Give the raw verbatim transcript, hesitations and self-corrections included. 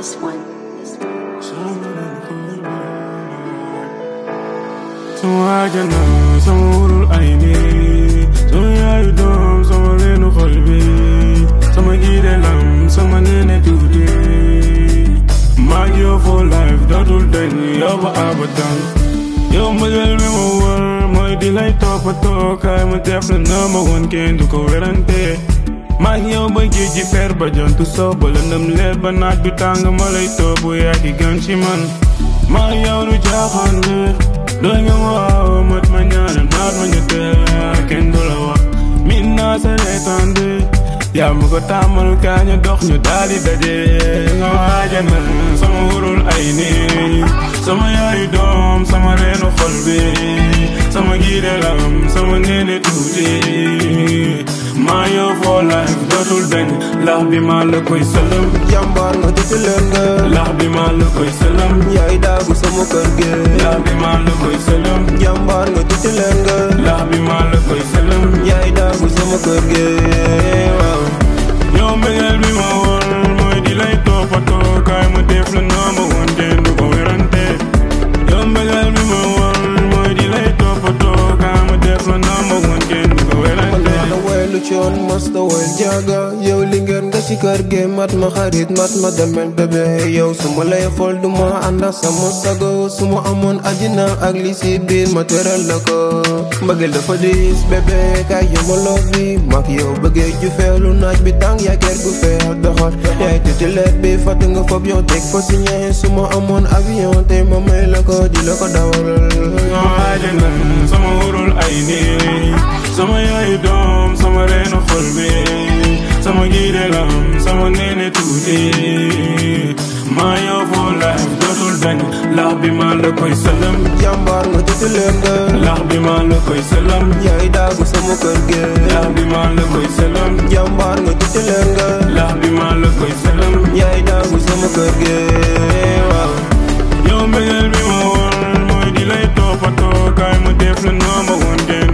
this one. This one. Sama ajana, sama wurul ay ni, sama yaayu doom, sama leenu xol bi, sama giide lam, sama nene tuuti. Maa ngi yow for life, dootul dañ yow ba abadan. Yow mbëggeel mi ma wër mooy di lay toppatoo, kaay ma def la number one, kenn du ko werante. Maa ngi yow ba géej gi fer ba jantu soo ba lëndëm leer ba naaj bi tàng ma lay topp yaa ki gën ci man. Maa ngi yow du jaaxaan doy nga ma waaw mat ma ñaane naat ma ñetteel kenn du la wax min naa sa reetaan de yaa ma ko tàmmal kaa ñu dox ñu daal di daje nga waajana sama wurul ay nii sama yaayu doom sama reenu xol bi sama giide lam sama neene tuuti maa yow for life dootul dañ lax bi maa la koy sëlëm jàmbaar nga tuuti leen nga lax bi maa la koy sëlëm yaay daagu sama kër gi lax bi maa la koy sëlëm jàmbaar nga tuuti leen nga lax bi maa la koy sëlëm yaay daagu sama kër gi waaw yow mbëggeel bi ma woon mooy di lay toppatoo kaay ma def la number one kenn du ko werante yow mbëggeel bi ma woon mooy di lay toppatoo kaay ma def la number one kenn du ko werante lu coon masta wel jaaga yow li ngeen nga ci kër gi mat ma xarit mat ma demel bébé yow su ma lay xool du ma ànd ak sama sago su ma amoon àddina ak li si biir ma tëral la ko mbëggeel dafa diis bébé kaay yow ma loof bi mag yow bëggee ju feelu naaj bi tàng yaa kër gu feex doxal yaay tuuti leet bi fàtt nga fob yow teg fa si ñee su ma amoon avion tey ma may la ko di la ko dawal ajana sama wurul ay nii sama yaayu doom sama reenu xol bi sama giide lam sama neene tuuti maa yow for life dootul dañ lax bi maa la koy sëlëm jàmbaar nga tuuti leen nga lax bi maa la koy sëlëm yaay daagu sama kër gi lax bi maa la koy sëlëm jàmbaar nga tuuti leen nga lax bi maa la koy sëlëm yaay daagu sama kër gi waaw yow mbëggeel bi ma woon mooy di lay toppatoo kaay ma def la number one